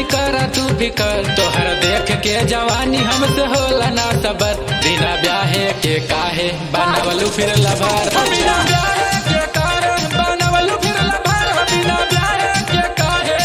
जानी करा तू फिकर, तोहर देख के जवानी हमसे होला ना सबर। बिना ब्याहे के काहे बनावलू फिर लभर, बिना ब्याहे के कारण बनावलू फिर लभर, बिना ब्याहे के काहे।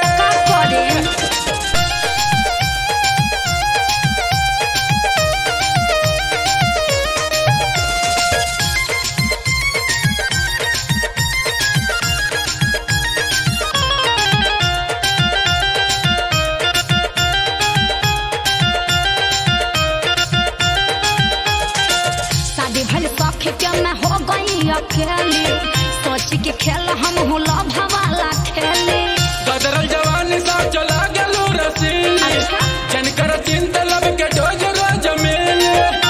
क्या मैं हो गई अकेली, सोच के खेल हम हुला भवाला खेली। बदरल जवानी सा चला गेलू रसीली, जन कर चिंता लब के डोज रोज मिले।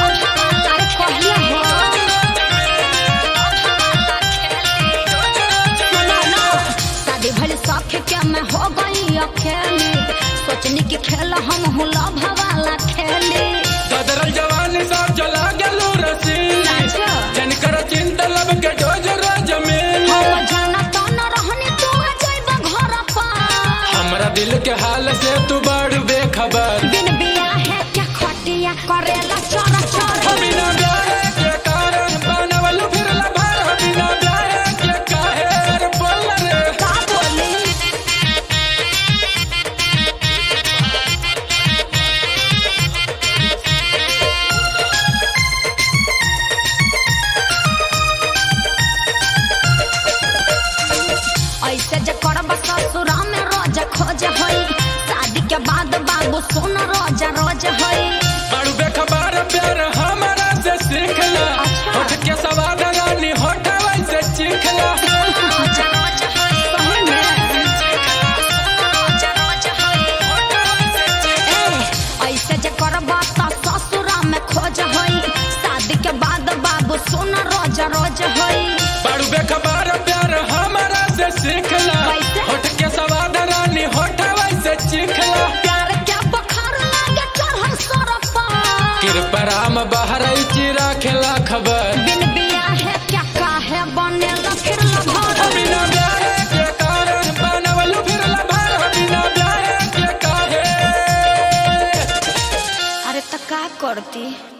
शादी भले सौख क्या मैं हो गई अकेली, सोचने के खेल हम हुला भवाला खेली। बदरल जवानी सा चला गेलू रसीली, जन कर चिंता लब के डोज रोज मिले। हमरा दिल के हाल से तू बड़ बेखबर, बिन बियाह है क्या खटिया करेला चोरा चोरा। बिना ब्याहे के कारण बनावलू फिर लभर, बिना ब्याहे के काहे बोल रे। का बोली ऐसे जे करब ससुरा में रोज खोज होई, शादी के बाद बाबू सुन रोज रोज होई। बड़ू बेखबर प्यार हमारा से सीखला, होठ के सवाद रानी होठ वैसे चीखला। रोज रोज होई, सही में रोज रोज होई। ऐसे जे करब त ससुरा में खोज होई, शादी के बाद बाबू सुन रोज रोज होई। बड़ू बेखबर प्यार हमारा से सीखला, होठ के सवाद रानी होठ वैसे चीखला। प्यार क्या बखार लागे चढ़ल सरपा, कृपराम बहरई चिरा खेला खबर, बिन बियाह है क्या काहे बनेला फिर लभर। बिना ब्याहे के कारण बनावलू फिर लभर, बिना ब्याहे के काहे। अरे त का करती।